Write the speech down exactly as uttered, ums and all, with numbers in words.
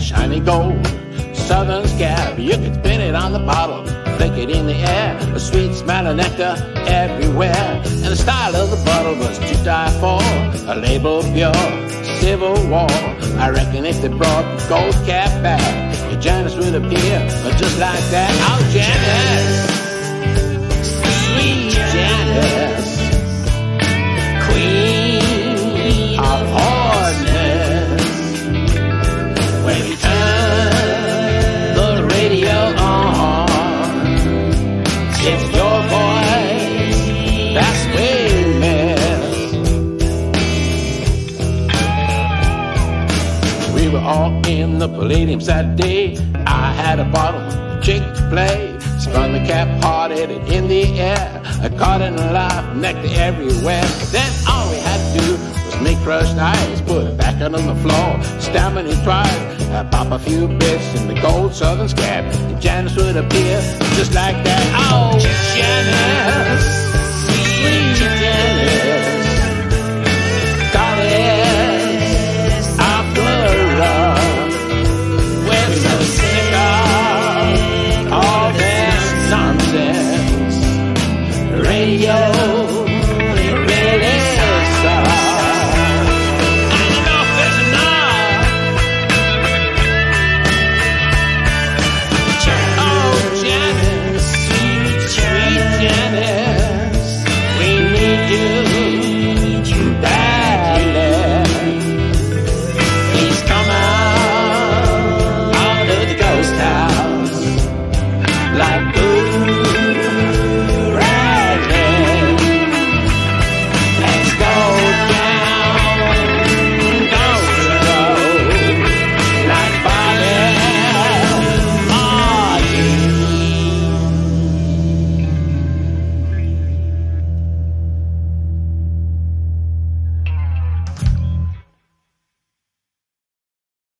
shiny gold Southern Scab. You can spin it on the bottle, flick it in the air, a sweet smell of nectar everywhere. And the style of the bottle was to die for, a label pure, Civil War. I reckon if they brought gold cap back, your Janice would appear, but just like that, oh Janice, sweet Janice, queen of hardness. When you turn the radio on, it's your voice that's famous. We were all in the Palladium that day. I had a bottle of Chick-fil-A, spun the cap hard, hit it in the air. I caught it alive, nectar everywhere. Then all we had to do was make crushed ice, put it back out on the floor, stamp it twice. I pop a few bits in the gold Southern Scab, and Janice would appear just like that. Oh, Janice, sweet Janice.